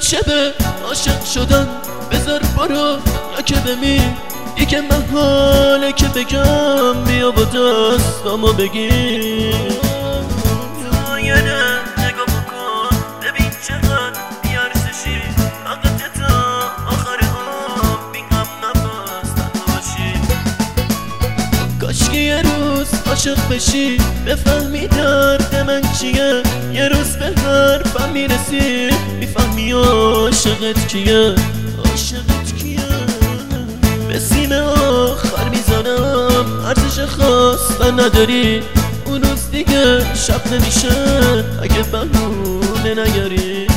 میشه به عاشق شدن بذار برو یا که بمیر دیگه محاله که بگم بیا با دستامو بگیر یه نگاه بکن ببین چقدر بیارزشی فقط تا آخر هم بی غم نفس تنها باشی کاش که یه روز عاشق بشی بفهمی درد من چیه یه روز به حرفم میرسی میفهمی عاشقت کیه عاشقت کیه به سیم آخر میزنم ارزش خواستن نداری اون روز دیگه شب نمیشه اگه بهونه نیاری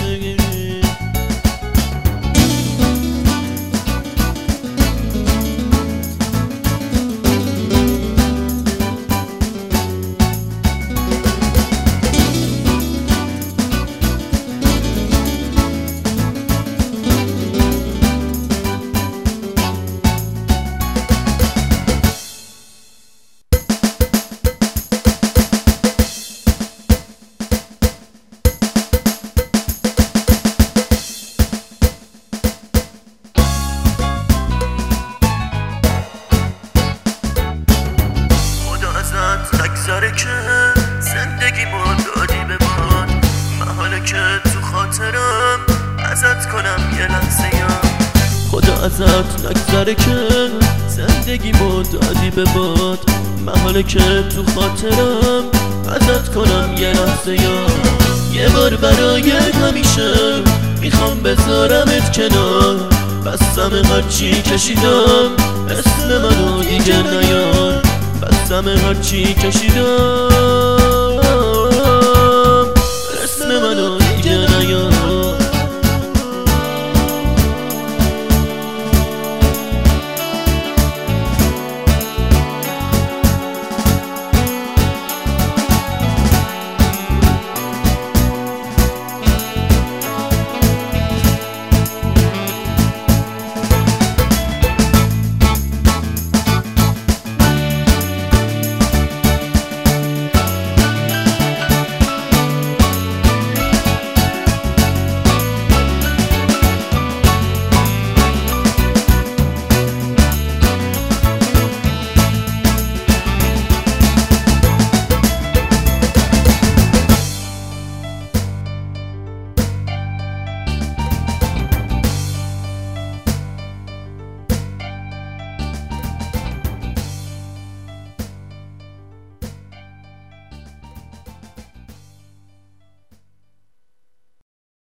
نگذاره که زندگی ما دادی به باد محاله که تو خاطرم ازت کنم یه لحظه یا خدا ازت نگذاره که زندگی ما دادی به باد محاله که تو خاطرم ازت کنم یه لحظه یا یه بار برای همیشه میخوام بذارمت کنار بستم هرچی کشیدم اسم منو دیگه نیار بستم هرچی کشیدم